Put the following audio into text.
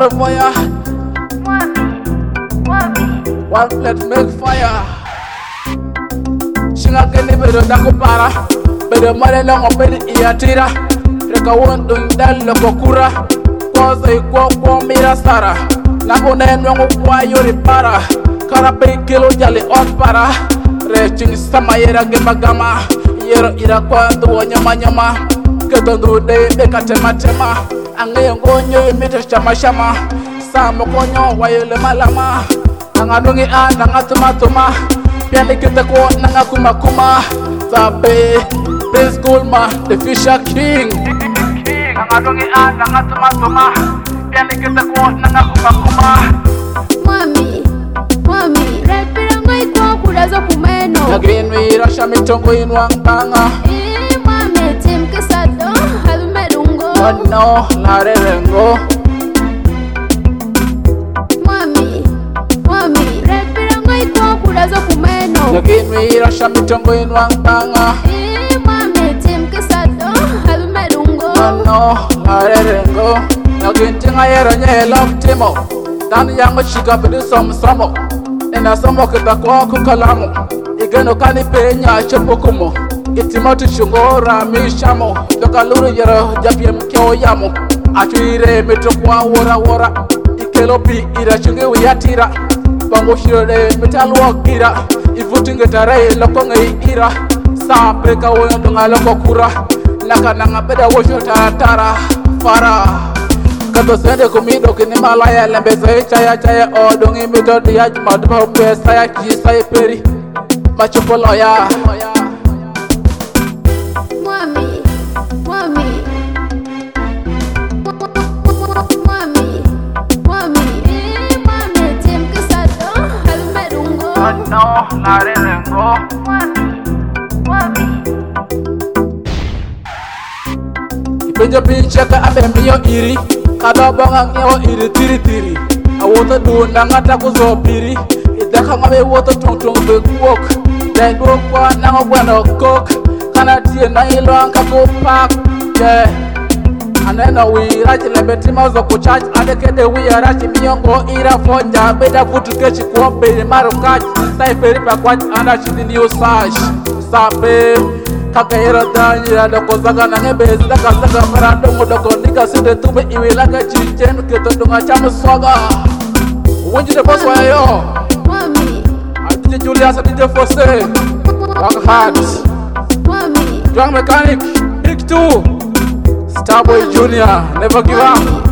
of fire. One plate make fire. Shinga kene bedo dakupara. Bedo mare longo bedo iatira. Reka wondung dal lokokura. Koze kwa mira sara. Nakune nwangu kwa yuri para. Karape kilo jali on para. Reching sama yera gema yero ira kwa nduwa nyama ketondu de beka tema ange ngonyo imite shama samo konyo wayele malama nanganungi anda ngatuma piande kita ko nangakuma sabe Prince Gulma the Fisher King nanganungi anda ngatuma piande kita ko nangakuma Mami, repira ngai kwa kurazo kumeno. Nagrinwi rasha mitongo inwang banga. Mami, tim kesado halumerungo. No, lare rengo. Mami, repira ngai kwa kurazo kumeno. Nagrinwi rasha mitongo inwang banga. Mami, tim kesado halumerungo. No, lare rengo. Nagrintinga yera nyela timo. Dan yango chiga pedu somo. Ena somo kita kwa kukalamu. Igeno kani penya chepokumo. Itimatu shungora mishamo. Doka luru yero japie mkeo yamo. Atuire meto kwa wora. Ikelo pi ira chungi uyatira. Pango shirode metalwa gira. Ivutinge tarai loko ngai ira. Saa preka woyo dunga loko kura. Naka nanga beda wosho taratara. Fara kato sende kumido kini malaya lembe saye chaya odungi mito diaj madpa pesa ya kisa peri machupo loya. Mami, tim kesado halumerungo. No, lare rengo. Ipenjo pinche ka abe miyo iri. Kada bonga ngewo iri tiri. Awoto du nangata kuzo piri. Idaka ngabe woto tong be kuok. Dai go kwa nango gwano kok. Kana tie na ilo anka go pak. Yeah. Anena we rachi lebeti mazo kuchaji. Adekede we rachi miyongo ira fonja. Beda futu kechi kuwa peri maru kachi. Sai peri pa kwachi anda chidi niyo sash. Sape kaka yera danyira doko zaga na ngebe zaka mara dongo nika sinde tube iwilaka chichen keto dunga chamu swaga. Wenji de boss wa yo. Mami, DJ Julius DJ Fosse. Work hard. Mami, Drum mechanic. Big 2. Starboy Junior. Never give up.